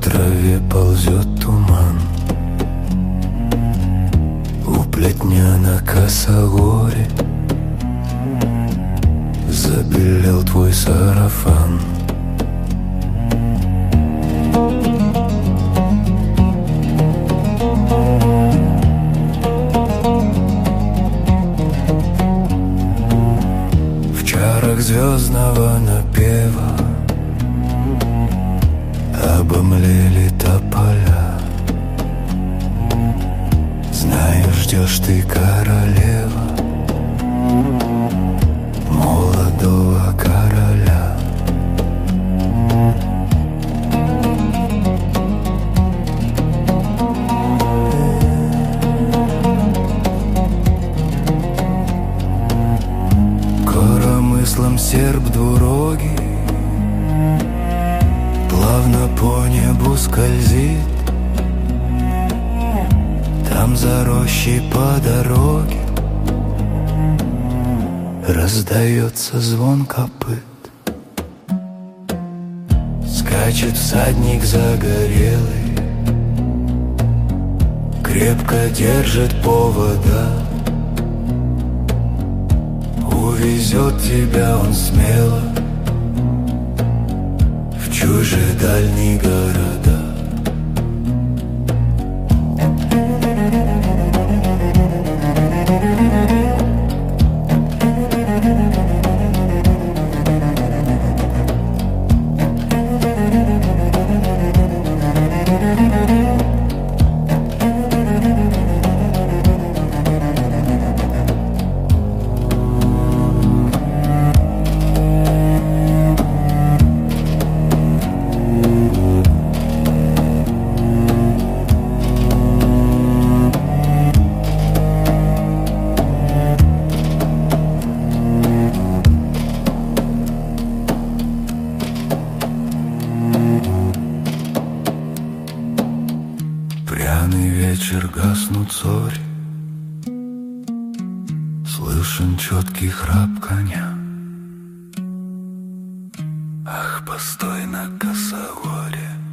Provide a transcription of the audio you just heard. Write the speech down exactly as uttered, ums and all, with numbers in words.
траве ползет туман, у плетня на косогоре забелел твой сарафан. В чарах звездного напева обомлели тополя. Знаю, ждешь ты, королева, молодого короля. Коромыслом серп двурогий плавно по небу скользит. Там за рощей по дороге раздается звон копыт. Скачет всадник загорелый, крепко держит повода. Увезет тебя он смело в чужие дальние города. Пряный вечер, гаснут зори, слышен четкий храп коня. Ах, постой на косогоре,